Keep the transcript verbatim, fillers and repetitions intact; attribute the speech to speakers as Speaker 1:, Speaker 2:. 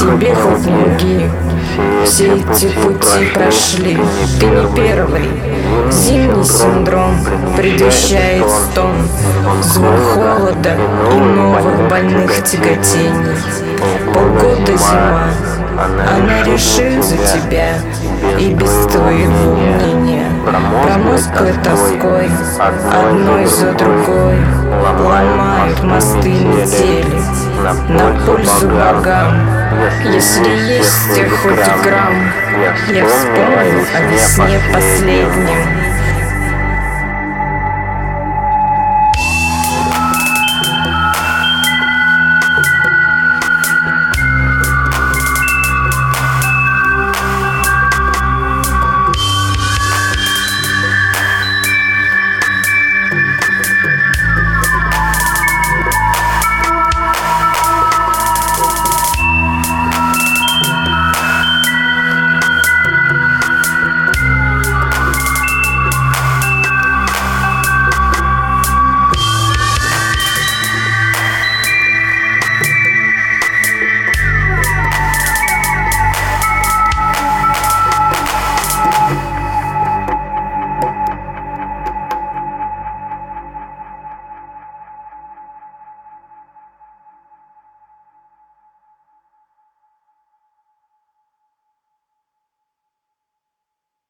Speaker 1: тебе хоть луги. Все эти пути прошли, ты не первый. Зимний синдром предвещает стон, звук холода и новых больных тяготений. Полгода зима, она решит за тебя, и без твоего мнения. Промозглой тоской, одной за другой, ломают мосты недели на пользу богам. Если есть хоть грамм, я вспомню о весне последнем.